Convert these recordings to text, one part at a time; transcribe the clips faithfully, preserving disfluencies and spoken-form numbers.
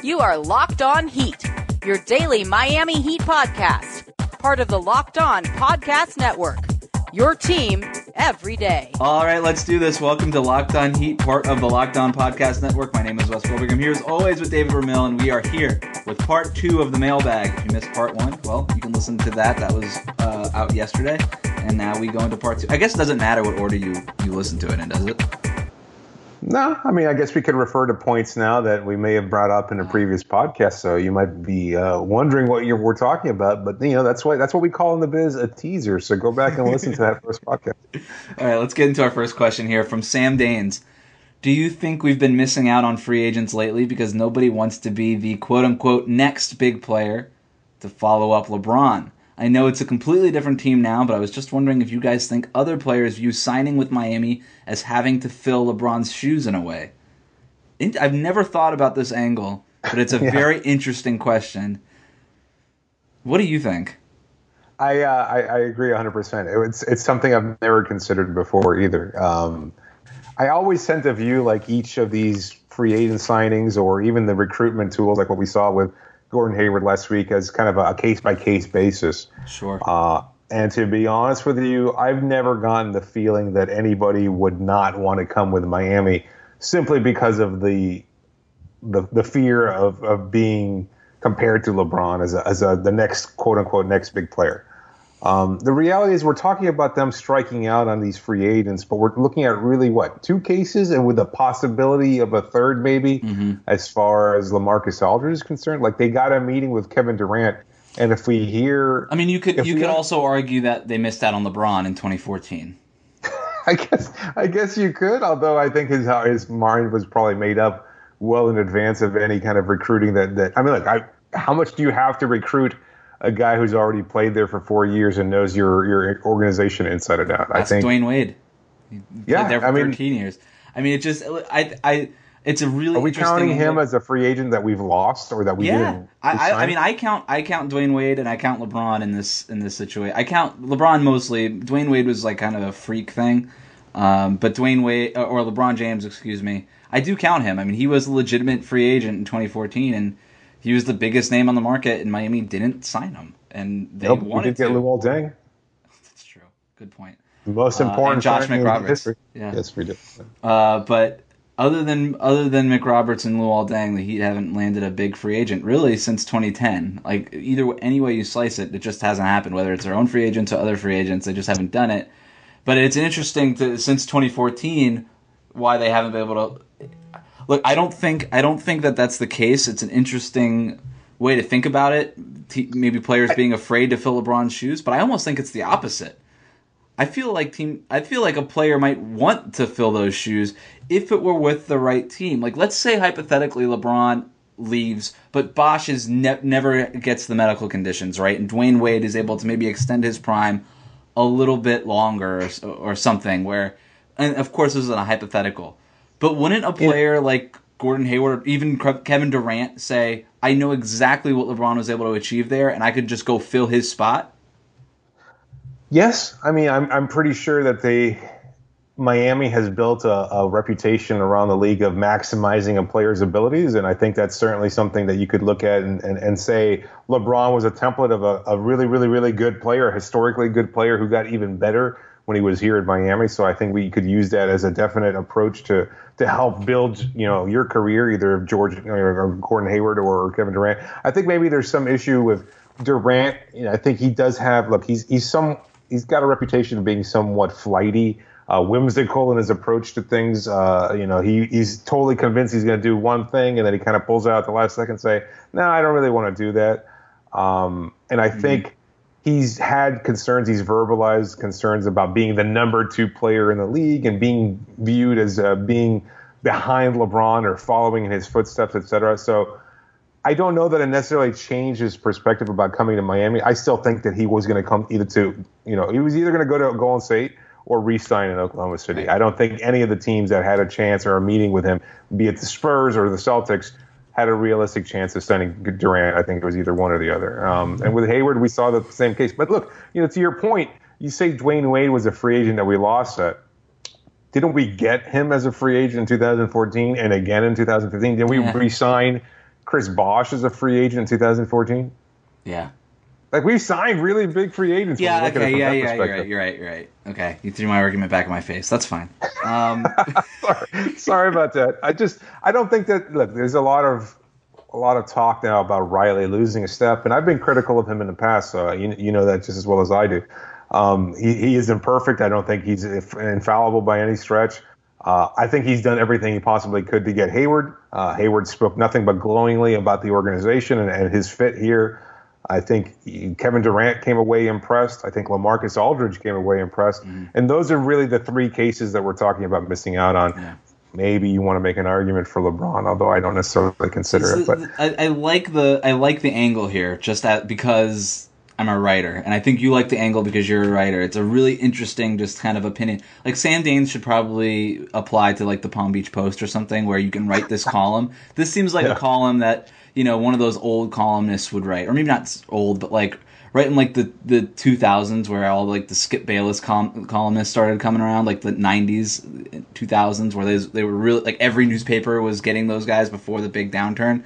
You are Locked On Heat, your daily Miami Heat podcast, part of the Locked On Podcast Network, your team every day. All right, let's do this. Welcome to Locked On Heat, part of the Locked On Podcast Network. My name is Wes Goldberg. I'm here as always with David Ramil, and we are here with part two of the mailbag. If you missed part one, well, you can listen to that. That was uh, out yesterday, and now we go into part two. I guess it doesn't matter what order you, you listen to it in, does it? No, I mean, I guess we could refer to points now that we may have brought up in a previous podcast, so you might be uh, wondering what you're, we're talking about. But you know, that's why that's what we call in the biz a teaser. So go back and listen to that first podcast. All right, let's get into our first question here from Sam Daines. Do you think we've been missing out on free agents lately because nobody wants to be the quote-unquote next big player to follow up LeBron? I know it's a completely different team now, but I was just wondering if you guys think other players view signing with Miami as having to fill LeBron's shoes in a way. I've never thought about this angle, but it's a yeah. very interesting question. What do you think? I uh, I, I agree one hundred percent. It's it's something I've never considered before either. Um, I always tend to view like each of these free agent signings or even the recruitment tools, like what we saw with Gordon Hayward last week, as kind of a case-by-case basis. Sure. Uh, and to be honest with you, I've never gotten the feeling that anybody would not want to come with Miami simply because of the the, the fear of, of being compared to LeBron as a, as a, the next, quote-unquote, next big player. Um, the reality is we're talking about them striking out on these free agents, but we're looking at really, what, two cases and with the possibility of a third maybe mm-hmm. as far as LaMarcus Aldridge is concerned. Like, they got a meeting with Kevin Durant, and if we hear... I mean, you could you could also argue that they missed out on LeBron in twenty fourteen. I guess I guess you could, although I think his his mind was probably made up well in advance of any kind of recruiting that... that I mean, look, I, how much do you have to recruit a guy who's already played there for four years and knows your your organization inside and out? I That's think Dwayne Wade. He yeah, played there for I mean, thirteen years. I mean, it just I I it's a really. Are we interesting counting him look. as a free agent that we've lost or that we yeah. didn't? I, I I mean, I count I count Dwayne Wade and I count LeBron in this in this situation. I count LeBron mostly. Dwayne Wade was like kind of a freak thing, um, but Dwayne Wade or LeBron James, excuse me, I do count him. I mean, he was a legitimate free agent in twenty fourteen, and he was the biggest name on the market, and Miami didn't sign him. And they nope, wanted we did to. get Luol Deng. That's true. Good point. The most important uh, and Josh McRoberts. Yeah. Yes, we did. Uh, but other than other than McRoberts and Luol Deng, the Heat haven't landed a big free agent really since twenty ten. Like either any way you slice it, it just hasn't happened. Whether it's their own free agents or other free agents, they just haven't done it. But it's interesting to since twenty fourteen why they haven't been able to. Look, I don't think I don't think that that's the case. It's an interesting way to think about it. Maybe players being afraid to fill LeBron's shoes, but I almost think it's the opposite. I feel like team. I feel like a player might want to fill those shoes if it were with the right team. Like, let's say hypothetically LeBron leaves, but Bosh is ne- never gets the medical conditions right, and Dwayne Wade is able to maybe extend his prime a little bit longer or, or something. Where, and of course, this is a hypothetical, but wouldn't a player yeah. like Gordon Hayward or even Kevin Durant say, I know exactly what LeBron was able to achieve there, and I could just go fill his spot? Yes. I mean, I'm I'm pretty sure that they Miami has built a, a reputation around the league of maximizing a player's abilities, and I think that's certainly something that you could look at and, and, and say LeBron was a template of a, a really, really, really good player, a historically good player who got even better when he was here at Miami. So I think we could use that as a definite approach to to help build, you know, your career, either of George or Gordon Hayward or Kevin Durant. I think maybe there's some issue with Durant. You know, I think he does have, look, he's he's some he's got a reputation of being somewhat flighty, uh, whimsical in his approach to things. Uh, you know, he he's totally convinced he's going to do one thing, and then he kind of pulls out at the last second and say, no, I don't really want to do that. Um, and I mm-hmm. think he's had concerns, he's verbalized concerns about being the number two player in the league and being viewed as uh, being behind LeBron or following in his footsteps, et cetera. So I don't know that it necessarily changed his perspective about coming to Miami. I still think that he was going to come either to, you know, he was either going to go to Golden State or re-sign in Oklahoma City. I don't think any of the teams that had a chance or a meeting with him, be it the Spurs or the Celtics, had a realistic chance of signing Durant. I think it was either one or the other. Um, and with Hayward, we saw the same case. But look, you know, to your point, you say Dwayne Wade was a free agent that we lost at. Didn't we get him as a free agent in two thousand fourteen and again in two thousand fifteen? Did we yeah. re-sign Chris Bosh is a free agent in two thousand fourteen. Yeah. Like, we've signed really big free agents. Yeah, okay, yeah, yeah, you're right, you're right, you're right. Okay, you threw my argument back in my face. That's fine. Um, sorry, sorry about that. I just, I don't think that, look, there's a lot of, a lot of talk now about Riley losing a step, and I've been critical of him in the past, so you, you know that just as well as I do. Um, he, he is imperfect. I don't think he's infallible by any stretch. Uh, I think he's done everything he possibly could to get Hayward. Uh, Hayward spoke nothing but glowingly about the organization and, and his fit here. I think he, Kevin Durant came away impressed. I think LaMarcus Aldridge came away impressed. Mm-hmm. And those are really the three cases that we're talking about missing out on. Yeah. Maybe you want to make an argument for LeBron, although I don't necessarily consider so, it. But I, I like the I like the angle here, just that because I'm a writer, and I think you like the angle because you're a writer. It's a really interesting, just kind of opinion. Like Sam Daines should probably apply to like the Palm Beach Post or something, where you can write this column. This seems like yeah. a column that, you know, one of those old columnists would write, or maybe not old, but like right in like the, the two thousands, where all like the Skip Bayless col- columnists started coming around, like the nineties, two thousands, where they they were really like every newspaper was getting those guys before the big downturn.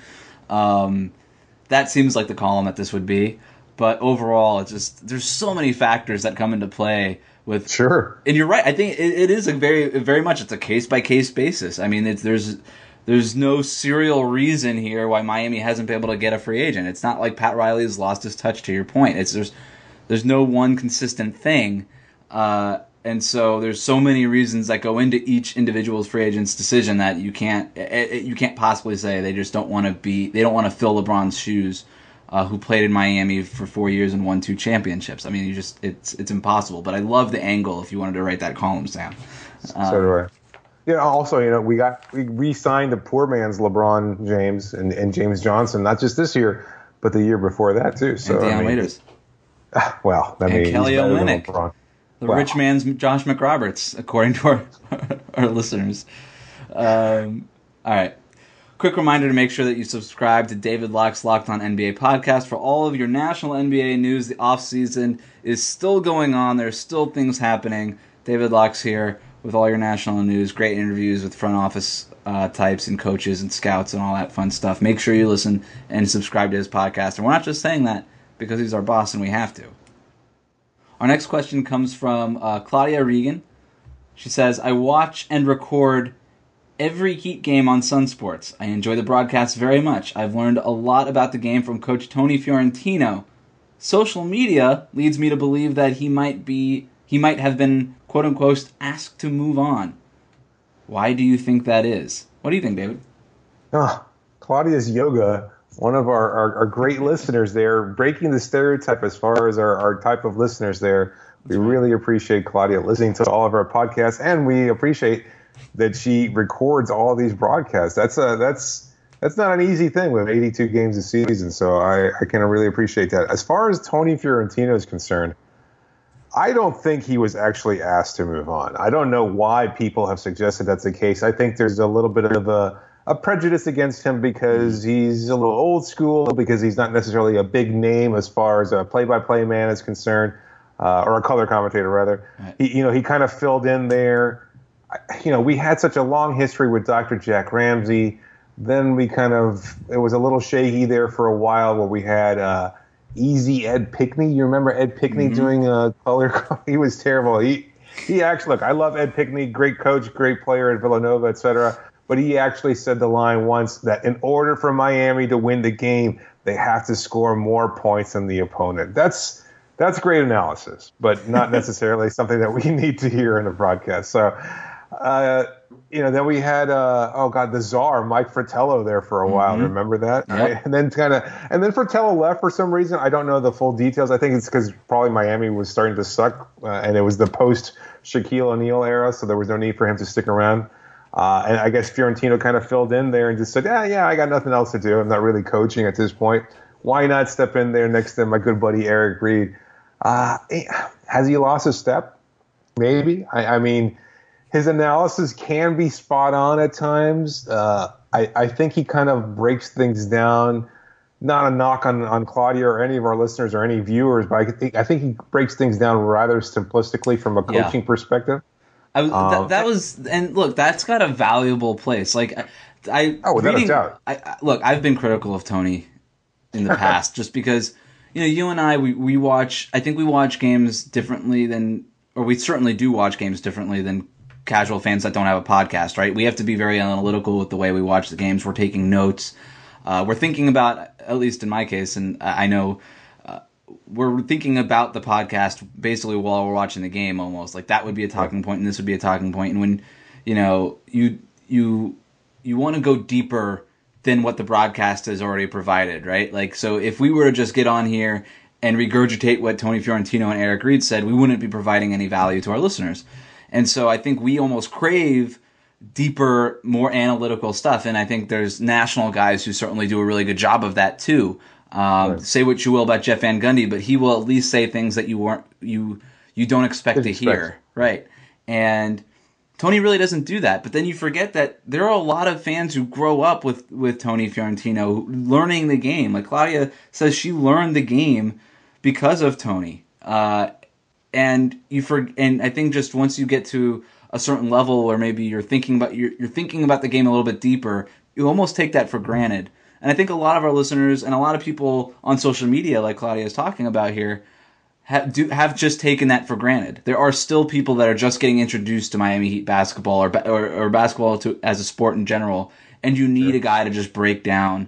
Um, that seems like the column that this would be, but overall, it's just there's so many factors that come into play with. Sure, and you're right. I think it, it is a very very much it's a case by case basis. I mean, it's there's. There's no serial reason here why Miami hasn't been able to get a free agent. It's not like Pat Riley has lost his touch, to your point. It's there's there's no one consistent thing, uh, and so there's so many reasons that go into each individual's free agent's decision that you can't it, you can't possibly say they just don't want to be they don't want to fill LeBron's shoes, uh, who played in Miami for four years and won two championships. I mean, you just it's it's impossible. But I love the angle if you wanted to write that column, Sam. Um, so do I. Yeah. Also, you know, we got we re-signed the poor man's LeBron James and, and James Johnson, not just this year, but the year before that too. So and Deion I mean, Waiters. Well, I and mean, Kelly Olynyk, the wow. rich man's Josh McRoberts, according to our our listeners. Um, all right. Quick reminder to make sure that you subscribe to David Locke's Locked On N B A podcast for all of your national N B A news. The offseason is still going on. There's still things happening. David Locke's here with all your national news, great interviews with front office uh, types and coaches and scouts and all that fun stuff. Make sure you listen and subscribe to his podcast. And we're not just saying that because he's our boss and we have to. Our next question comes from uh, Claudia Regan. She says, I watch and record every Heat game on Sun Sports. I enjoy the broadcast very much. I've learned a lot about the game from Coach Tony Fiorentino. Social media leads me to believe that he might be he might have been quote-unquote, asked to move on. Why do you think that is? What do you think, David? Oh, Claudia's Yoga, one of our, our, our great listeners there, breaking the stereotype as far as our, our type of listeners there. We really appreciate Claudia listening to all of our podcasts, and we appreciate that she records all these broadcasts. That's a, that's that's not an easy thing with eighty-two games a season, so I, I can really appreciate that. As far as Tony Fiorentino is concerned, I don't think he was actually asked to move on. I don't know why people have suggested that's the case. I think there's a little bit of a, a prejudice against him because he's a little old school, because he's not necessarily a big name as far as a play-by-play man is concerned, uh, or a color commentator, rather. Right. He, you know, he kind of filled in there. You know, we had such a long history with Doctor Jack Ramsey. Then we kind of, it was a little shaky there for a while where we had uh, Easy Ed Pickney. You remember Ed Pickney mm-hmm. doing a color? He was terrible. He he actually, look, I love Ed Pickney, great coach, great player at Villanova, et cetera. But he actually said the line once that in order for Miami to win the game, they have to score more points than the opponent. That's that's great analysis, but not necessarily something that we need to hear in a broadcast. So, uh, you know, then we had, uh, oh God, the czar, Mike Fratello there for a while. Mm-hmm. Remember that? Yep. Right? And then kind of, and then Fratello left for some reason. I don't know the full details. I think it's because probably Miami was starting to suck, uh, and it was the post Shaquille O'Neal era, so there was no need for him to stick around. Uh, and I guess Fiorentino kind of filled in there and just said, yeah, yeah, I got nothing else to do. I'm not really coaching at this point. Why not step in there next to my good buddy Eric Reed? Uh, has he lost a step? Maybe. I, I mean, his analysis can be spot on at times. Uh, I, I think he kind of breaks things down. Not a knock on, on Claudia or any of our listeners or any viewers, but I think, I think he breaks things down rather simplistically from a coaching yeah. perspective. I was, um, that, that was, and look, that's got a valuable place. Like, I oh, without reading, a doubt. I, I, look, I've been critical of Tony in the past, just because you know you and I we, we watch. I think we watch games differently than, or we certainly do watch games differently than casual fans that don't have a podcast. Right? We have to be very analytical with the way we watch the games. We're taking notes. Uh, we're thinking about, at least in my case, and I know. We're thinking about the podcast basically while we're watching the game, almost like that would be a talking point, and this would be a talking point. And when you know you you you want to go deeper than what the broadcast has already provided, right? Like, so if we were to just get on here and regurgitate what Tony Fiorentino and Eric Reed said, we wouldn't be providing any value to our listeners. And so I think we almost crave deeper, more analytical stuff. And I think there's national guys who certainly do a really good job of that too. Um, right. Say what you will about Jeff Van Gundy, but he will at least say things that you weren't you you don't expect Didn't to expect. hear, right? And Tony really doesn't do that. But then you forget that there are a lot of fans who grow up with, with Tony Fiorentino learning the game. Like Claudia says, she learned the game because of Tony. Uh, and you for and I think just once you get to a certain level, or maybe you're thinking about you're, you're thinking about the game a little bit deeper, you almost take that for granted. And I think a lot of our listeners and a lot of people on social media, like Claudia is talking about here, have, do, have just taken that for granted. There are still people that are just getting introduced to Miami Heat basketball or or, or basketball to, as a sport in general, and you need sure. a guy to just break down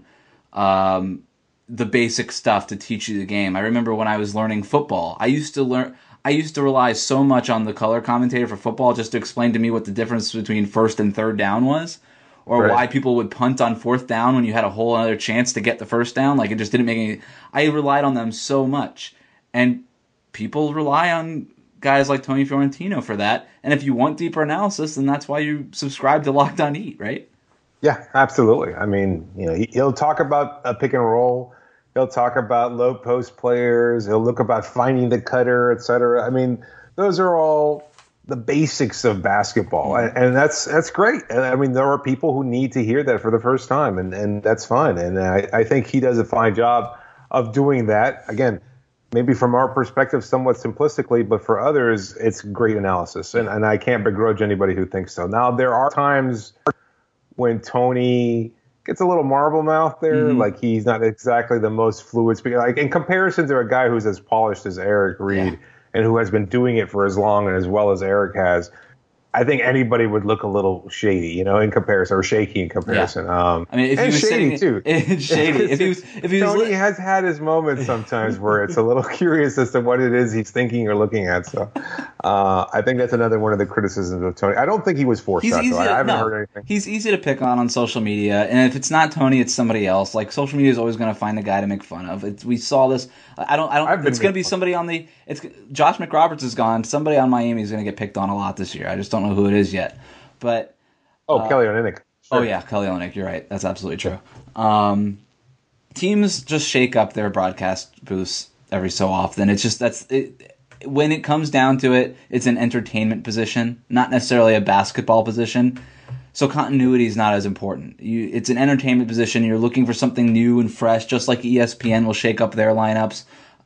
um, the basic stuff to teach you the game. I remember when I was learning football, I used to learn. I used to rely so much on the color commentator for football just to explain to me what the difference between first and third down was. Or right. why people would punt on fourth down when you had a whole other chance to get the first down. Like, it just didn't make any... I relied on them so much. And people rely on guys like Tony Fiorentino for that. And if you want deeper analysis, then that's why you subscribe to Locked On Heat, right? Yeah, absolutely. I mean, you know, he'll talk about a pick and roll. He'll talk about low post players. He'll look about finding the cutter, et cetera. I mean, those are all the basics of basketball, and, and that's that's great. And I mean, there are people who need to hear that for the first time, and, and that's fine. And I, I think he does a fine job of doing that. Again, maybe from our perspective, somewhat simplistically, but for others, it's great analysis. And, and I can't begrudge anybody who thinks so. Now, there are times when Tony gets a little marble mouth there, mm-hmm. like he's not exactly the most fluid speaker. Like in comparison to a guy who's as polished as Eric Reed. Yeah. And who has been doing it for as long and as well as Eric has, I think anybody would look a little shady, you know, in comparison, or shaky in comparison. Yeah. Um, I mean, if and he was shady sitting, too. Shady. If he was, if he was, Tony has had his moments sometimes where it's a little curious as to what it is he's thinking or looking at. So, uh, I think that's another one of the criticisms of Tony. I don't think he was forced out. Though. I haven't no, heard anything. He's easy to pick on on social media, and if it's not Tony, it's somebody else. Like social media is always going to find a guy to make fun of. It's, we saw this. I don't. I don't. It's going to be somebody on the. It's Josh McRoberts is gone. Somebody on Miami is going to get picked on a lot this year. I just don't know who it is yet. But oh, uh, Kelly Olynyk. Sure. Oh yeah, Kelly Olynyk. You're right. That's absolutely true. Um, teams just shake up their broadcast booths every so often. It's just that's it, when it comes down to it, it's an entertainment position, not necessarily a basketball position. So continuity is not as important. You, it's an entertainment position. You're looking for something new and fresh, just like E S P N will shake up their lineups,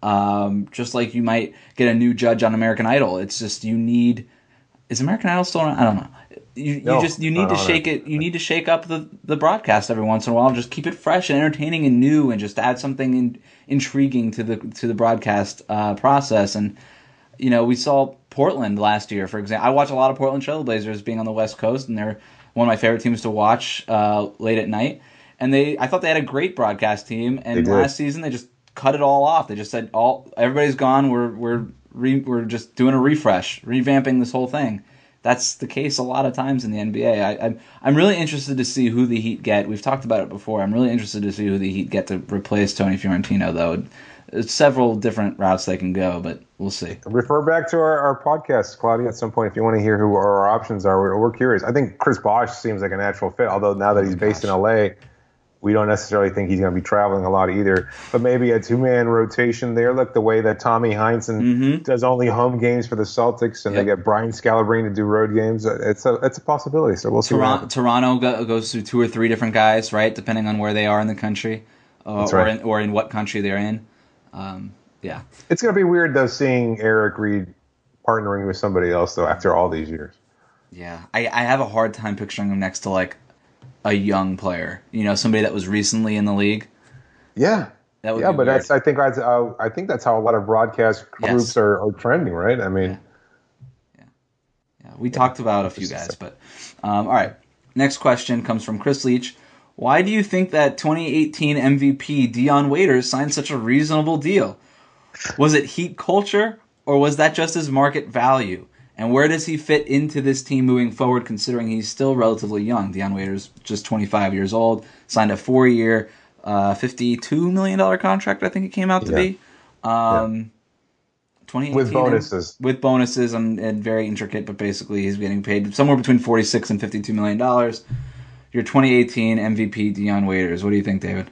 um, just like you might get a new judge on American Idol. It's just you need. Is American Idol still around? I don't know. You, no, you just you need to shake it. You need to shake up the, the broadcast every once in a while. Just keep it fresh and entertaining and new, and just add something in, intriguing to the to the broadcast uh, process. And you know, we saw Portland last year, for example. I watch a lot of Portland Trailblazers being on the West Coast, and they're one of my favorite teams to watch uh, late at night. And they, I thought they had a great broadcast team. And last season, they just cut it all off. They just said, "All everybody's gone. We're we're re, we're just doing a refresh, revamping this whole thing." That's the case a lot of times in the N B A. I, I'm I'm really interested to see who the Heat get. We've talked about it before. I'm really interested to see who the Heat get to replace Tony Fiorentino, though. There's several different routes they can go, but we'll see. Refer back to our, our podcast, Claudia, at some point if you want to hear who our options are. We're, we're curious. I think Chris Bosh seems like a natural fit, although now that he's oh based in L A, we don't necessarily think he's going to be traveling a lot either. But maybe a two-man rotation there. Look, the way that Tommy Heinsohn mm-hmm. does only home games for the Celtics, and yep. they get Brian Scalabrine to do road games. It's a it's a possibility. So we'll see. Toronto, Toronto go, goes through two or three different guys, right, depending on where they are in the country, uh, That's or right. in, or in what country they're in. Um, yeah, it's going to be weird though seeing Eric Reed partnering with somebody else though after all these years. Yeah, I, I have a hard time picturing him next to like. a young player. You know, somebody that was recently in the league. Yeah. That would yeah, be but weird. that's I think that's uh, I think that's how a lot of broadcast groups Yes. are, are trending, right? I mean, Yeah. Yeah. yeah. We yeah. talked about a few guys, but um, all right. Next question comes from Chris Leach. Why do you think that twenty eighteen M V P Dion Waiters signed such a reasonable deal? Was it Heat culture, or was that just his market value? And where does he fit into this team moving forward, considering he's still relatively young? Dion Waiters, just twenty-five years old, signed a four-year, uh, fifty-two million dollars contract, I think it came out to yeah. be. Um, yeah. twenty eighteen with bonuses. And, with bonuses and, and very intricate, but basically he's getting paid somewhere between forty-six and fifty-two million dollars. Your twenty eighteen M V P Dion Waiters. What do you think, David?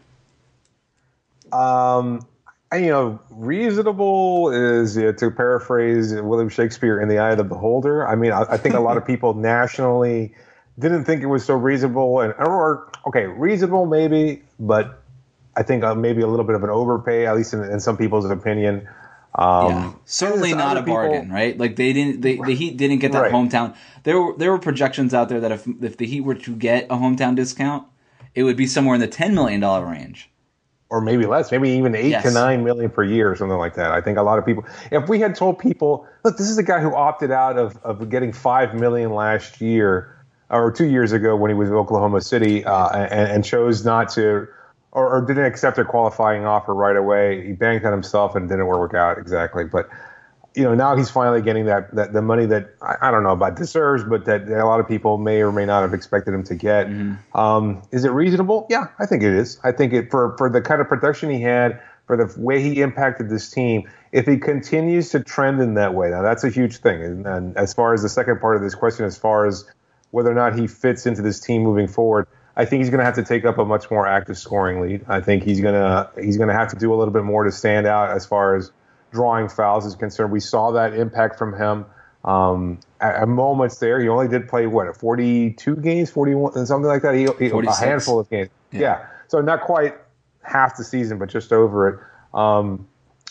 Um, you know, reasonable is, uh, to paraphrase William Shakespeare, in the eye of the beholder. I mean, I, I think a lot of people nationally didn't think it was so reasonable, and or okay, reasonable maybe, but I think uh, maybe a little bit of an overpay, at least in, in some people's opinion. Um, yeah, certainly not a people, bargain, right? Like they didn't, they, the Heat didn't get that right. hometown. There were there were projections out there that if if the Heat were to get a hometown discount, it would be somewhere in the ten million dollar range, or maybe less, maybe even eight yes. to nine million per year, or something like that. I think a lot of people, if we had told people, look, this is a guy who opted out of of getting five million last year or two years ago when he was in Oklahoma City, uh, and, and chose not to. Or, or didn't accept a qualifying offer right away. He banked on himself and didn't work out exactly. But you know, now he's finally getting that, that the money that I, I don't know about deserves, but that, that a lot of people may or may not have expected him to get. Mm-hmm. Um, is it reasonable? Yeah, I think it is. I think it for for the kind of production he had, for the way he impacted this team. If he continues to trend in that way, now that's a huge thing. And, and as far as the second part of this question, as far as whether or not he fits into this team moving forward, I think he's going to have to take up a much more active scoring lead. I think he's going to he's going to have to do a little bit more to stand out as far as drawing fouls is concerned. We saw that impact from him um, at, at moments there. He only did play what forty-two games, forty-one, something like that. He, he a handful of games. Yeah. yeah, so not quite half the season, but just over it. Um,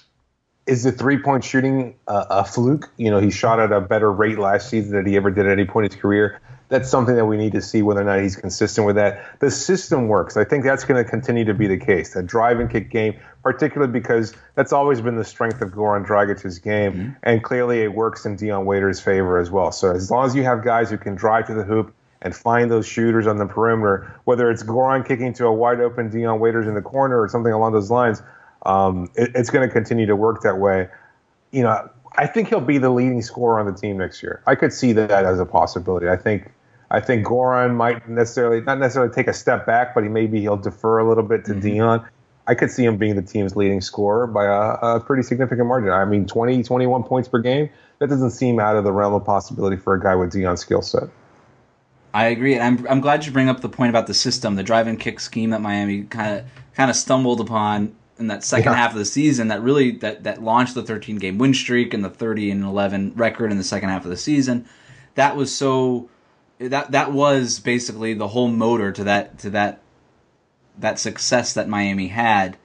is the three-point shooting a, a fluke? You know, he shot at a better rate last season than he ever did at any point in his career. That's something that we need to see whether or not he's consistent with that. The system works. I think that's going to continue to be the case. That drive and kick game, particularly because that's always been the strength of Goran Dragic's game, mm-hmm. and clearly it works in Dion Waiters' favor as well. So as long as you have guys who can drive to the hoop and find those shooters on the perimeter, whether it's Goran kicking to a wide open Dion Waiters in the corner or something along those lines, um, it, it's going to continue to work that way. You know, I think he'll be the leading scorer on the team next year. I could see that as a possibility. I think I think Goran might necessarily not necessarily take a step back, but he maybe he'll defer a little bit to mm-hmm. Dion. I could see him being the team's leading scorer by a, a pretty significant margin. I mean, twenty, twenty-one points per game. That doesn't seem out of the realm of possibility for a guy with Dion's skill set. I agree, and I'm I'm glad you bring up the point about the system, the drive and kick scheme that Miami kind of kind of stumbled upon in that second yeah. half of the season. That really that, that launched the thirteen game win streak and the thirty and eleven record in the second half of the season. That was so that that was basically the whole motor to that to that that success that Miami had,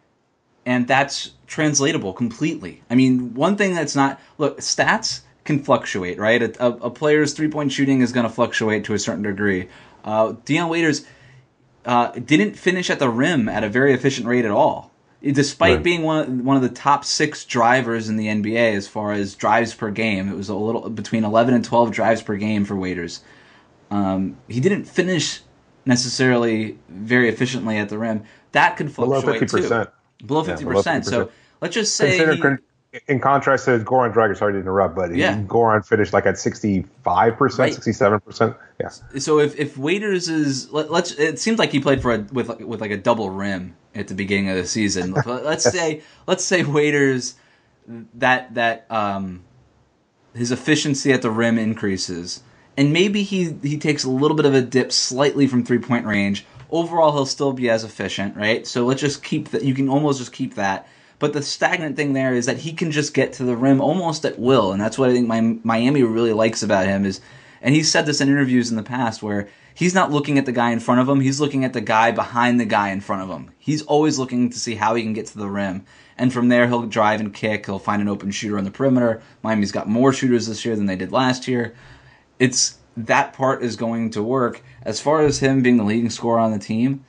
and that's translatable completely. I mean, one thing that's not look stats can fluctuate, right? A, a, a player's three-point shooting is going to fluctuate to a certain degree. Uh, Dion Waiters uh, didn't finish at the rim at a very efficient rate at all, despite right. being one of, one of the top six drivers in the N B A as far as drives per game. It was a little between eleven and twelve drives per game for Waiters. Um, he didn't finish necessarily very efficiently at the rim. That could fluctuate below fifty percent. Too. Below fifty percent. So let's just say Consider, he, con- in contrast to Goran Dragic, sorry to interrupt, but yeah. he, Goran finished like at sixty-five percent, right. sixty-seven percent. Yeah. So if, if Waiters is let, let's it seems like he played for a, with with like a double rim at the beginning of the season. Let's yes. say let's say Waiters that that um his efficiency at the rim increases, and maybe he he takes a little bit of a dip slightly from three point range. Overall, he'll still be as efficient, right? So let's just keep that. You can almost just keep that. But the stagnant thing there is that he can just get to the rim almost at will, and that's what I think my, Miami really likes about him is, and he's said this in interviews in the past where he's not looking at the guy in front of him, he's looking at the guy behind the guy in front of him. He's always looking to see how he can get to the rim, and from there he'll drive and kick, he'll find an open shooter on the perimeter. Miami's got more shooters this year than they did last year. It's that part is going to work. As far as him being the leading scorer on the team,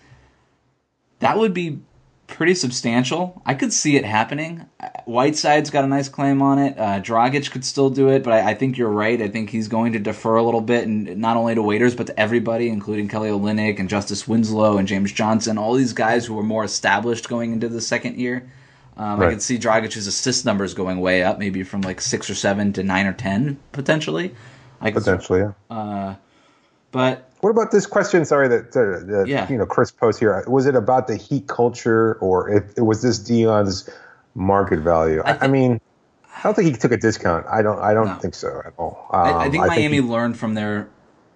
that would be pretty substantial. I could see it happening. Whiteside's got a nice claim on it. Uh, Dragic could still do it, but I, I think you're right. I think he's going to defer a little bit, and not only to Waiters, but to everybody, including Kelly Olynyk and Justice Winslow and James Johnson, all these guys who are more established going into the second year. Um, right. I could see Dragic's assist numbers going way up, maybe from like six or seven to nine or ten, potentially. I could, potentially, yeah. Uh, but what about this question? Sorry, that, uh, that yeah. you know, Chris posed here. Was it about the Heat culture, or if it was this Dion's market value? I, I, think, I mean, I don't think he took a discount. I don't. I don't no. think so at all. Um, I, I think I Miami think he, learned from their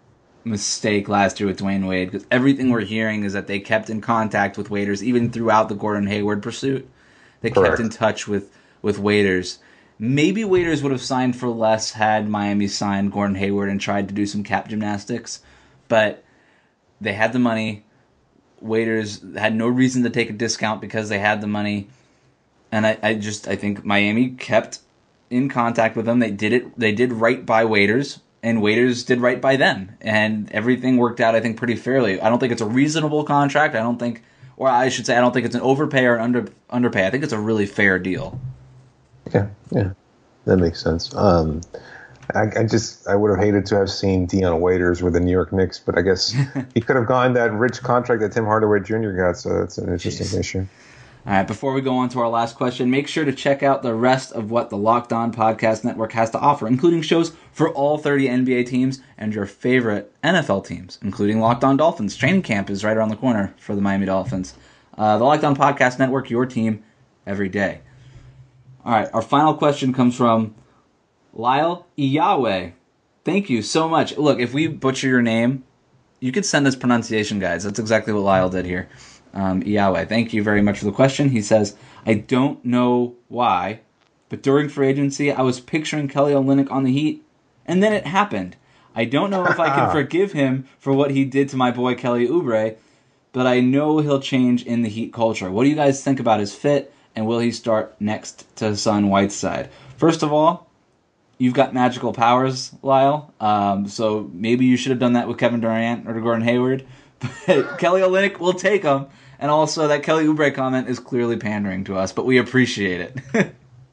mistake last year with Dwayne Wade, because everything we're hearing is that they kept in contact with Waiters even throughout the Gordon Hayward pursuit. They Correct. kept in touch with with Waiters. Maybe Waiters would have signed for less had Miami signed Gordon Hayward and tried to do some cap gymnastics. But they had the money. Waiters had no reason to take a discount because they had the money. And I, I just I think Miami kept in contact with them. They did it. They did right by Waiters, and Waiters did right by them. And everything worked out, I think, pretty fairly. I don't think it's a reasonable contract. I don't think, or I should say, I don't think it's an overpay or an under underpay. I think it's a really fair deal. Okay, yeah, that makes sense. Um, I, I just I would have hated to have seen Dion Waiters with the New York Knicks, but I guess he could have gotten that rich contract that Tim Hardaway Junior got. So that's an interesting Jeez. issue. All right, before we go on to our last question, make sure to check out the rest of what the Locked On Podcast Network has to offer, including shows for all thirty N B A teams and your favorite N F L teams, including Locked On Dolphins. Training camp is right around the corner for the Miami Dolphins. Uh, the Locked On Podcast Network, your team every day. All right, our final question comes from Lyle Iyahwe. Thank you so much. Look, if we butcher your name, you could send us pronunciation guides. That's exactly what Lyle did here. Um, Iyahwe, thank you very much for the question. He says, I don't know why, but during free agency, I was picturing Kelly Olynyk on the Heat, and then it happened. I don't know if I can forgive him for what he did to my boy Kelly Oubre, but I know he'll change in the Heat culture. What do you guys think about his fit, and will he start next to Hassan Whiteside? First of all, you've got magical powers, Lyle, um, so maybe you should have done that with Kevin Durant or Gordon Hayward, but Kelly Olynyk will take him. And also, that Kelly Oubre comment is clearly pandering to us, but we appreciate it.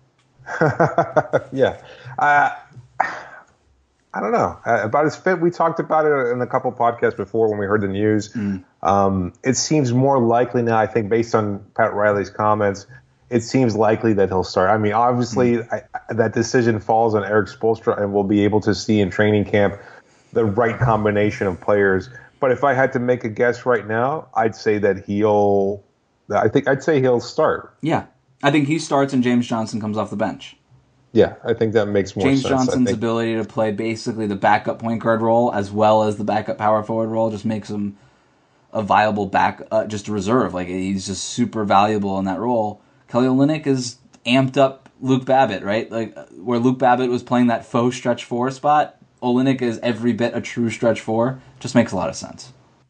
yeah. Uh, I don't know. Uh, about his fit, we talked about it in a couple podcasts before when we heard the news. Mm. Um, it seems more likely now, I think, based on Pat Riley's comments, it seems likely that he'll start. I mean, obviously, mm. I, that decision falls on Eric Spoelstra, and we'll be able to see in training camp the right combination of players. But if I had to make a guess right now, I'd say that he'll. I think I'd say he'll start. Yeah, I think he starts and James Johnson comes off the bench. Yeah, I think that makes more James sense. James Johnson's think... ability to play basically the backup point guard role as well as the backup power forward role just makes him a viable back, uh, just a reserve. Like he's just super valuable in that role. Kelly Olynyk is amped up Luke Babbitt, right? Like where Luke Babbitt was playing that faux stretch four spot. Olynyk is every bit a true stretch four. Just makes a lot of sense.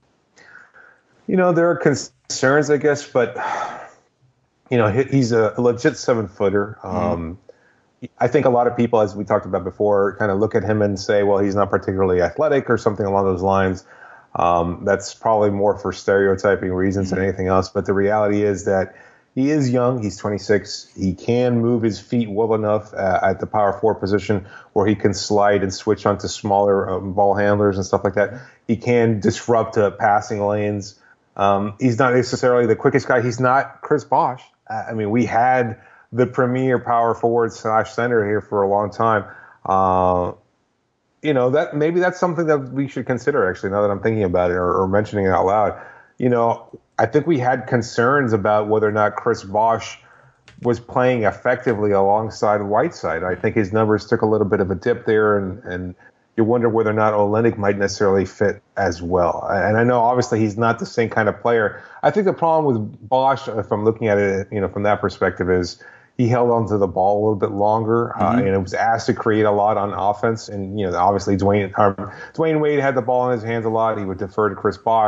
You know, there are concerns, I guess, but, you know, he's a legit seven-footer. Um, mm. I think a lot of people, as we talked about before, kind of look at him and say, well, he's not particularly athletic or something along those lines. Um, that's probably more for stereotyping reasons mm. than anything else. But the reality is that he is young. He's twenty-six. He can move his feet well enough uh, at the power forward position where he can slide and switch onto smaller um, ball handlers and stuff like that. He can disrupt uh, passing lanes. Um, he's not necessarily the quickest guy. He's not Chris Bosh. Uh, I mean, we had the premier power forward slash center here for a long time. Uh, you know, that maybe that's something that we should consider, actually, now that I'm thinking about it or, or mentioning it out loud. You know, I think we had concerns about whether or not Chris Bosh was playing effectively alongside Whiteside. I think his numbers took a little bit of a dip there, and, and you wonder whether or not Olynyk might necessarily fit as well. And I know, obviously, he's not the same kind of player. I think the problem with Bosh, if I'm looking at it, you know, from that perspective, is he held onto the ball a little bit longer, mm-hmm. uh, and it was asked to create a lot on offense. And, you know, obviously Dwayne um, Dwayne Wade had the ball in his hands a lot. He would defer to Chris Bosh.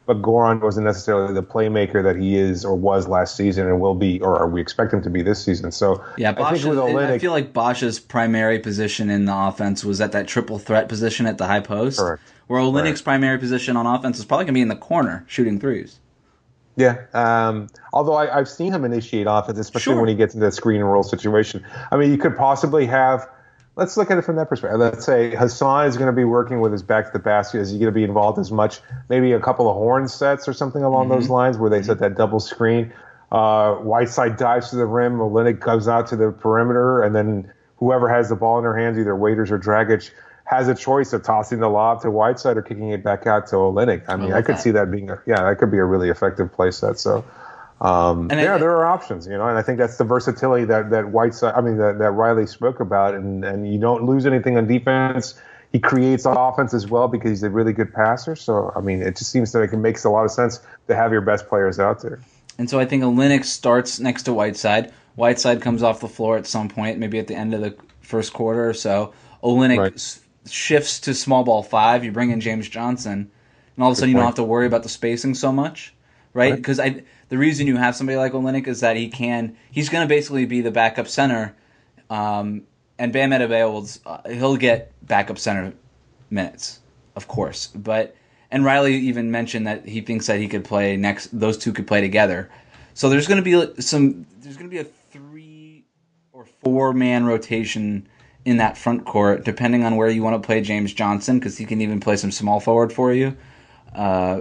but Goran wasn't necessarily the playmaker that he is or was last season and will be, or we expect him to be this season. So yeah, I think with Olynyk, I feel like Bosch's primary position in the offense was at that triple threat position at the high post. Correct. Where Olynyk's Correct. primary position on offense is probably going to be in the corner, shooting threes. Yeah, um, although I, I've seen him initiate offense, especially Sure. when he gets into that screen and roll situation. I mean, you could possibly have, let's look at it from that perspective. Let's say Hassan is going to be working with his back to the basket. Is he going to be involved as much? Maybe a couple of horn sets or something along mm-hmm. those lines where they set that double screen. Uh, Whiteside dives to the rim, Olynyk goes out to the perimeter, and then whoever has the ball in their hands, either Waiters or Dragic, has a choice of tossing the lob to Whiteside or kicking it back out to Olynyk. I mean, I, I could that. see that being, a, yeah, that could be a really effective play set. So, um, yeah, I, there are options, you know, and I think that's the versatility that, that Whiteside, I mean, that, that Riley spoke about, and, and you don't lose anything on defense. He creates offense as well because he's a really good passer. So, I mean, it just seems that it makes a lot of sense to have your best players out there. And so I think Olynyk starts next to Whiteside. Whiteside comes off the floor at some point, maybe at the end of the first quarter or so. Olynyk right. shifts to small ball five. You bring in James Johnson, and all of a sudden you don't have to worry about the spacing so much, right? Because right. I the reason you have somebody like Olynyk is that he can he's going to basically be the backup center, um, and Bam Adebayo will uh, he'll get backup center minutes, of course. But and Riley even mentioned that he thinks that he could play next; those two could play together. So there's going to be some there's going to be a three or four man rotation in that front court, depending on where you want to play James Johnson, because he can even play some small forward for you. Uh,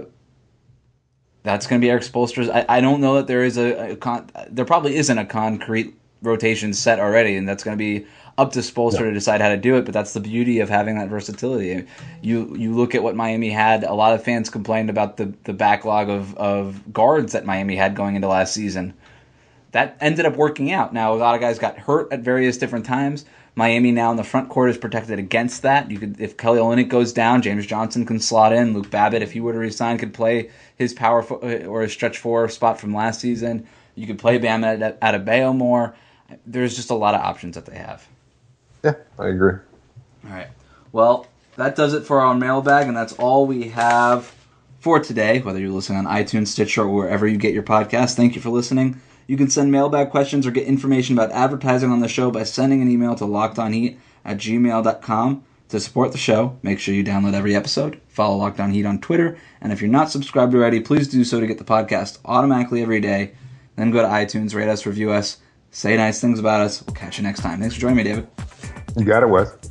that's going to be Eric Spoelstra's. I, I don't know that there is a, a con- there probably isn't a concrete rotation set already, and that's going to be up to Spoelstra no. to decide how to do it. But that's the beauty of having that versatility. You you look at what Miami had. A lot of fans complained about the the backlog of of guards that Miami had going into last season. That ended up working out. Now a lot of guys got hurt at various different times. Miami now in the front court is protected against that. You could, if Kelly Olynyk goes down, James Johnson can slot in. Luke Babbitt, if he were to resign, could play his power fo- or his stretch four spot from last season. You could play Bam Adebayo more. There's just a lot of options that they have. Yeah, I agree. All right. Well, that does it for our mailbag, and that's all we have for today. Whether you're listening on iTunes, Stitcher, or wherever you get your podcast, thank you for listening. You can send mailbag questions or get information about advertising on the show by sending an email to lockedonheat at gmail dot com. To support the show, make sure you download every episode, follow Locked On Heat on Twitter, and if you're not subscribed already, please do so to get the podcast automatically every day. Then go to iTunes, rate us, review us, say nice things about us. We'll catch you next time. Thanks for joining me, David. You got it, Wes.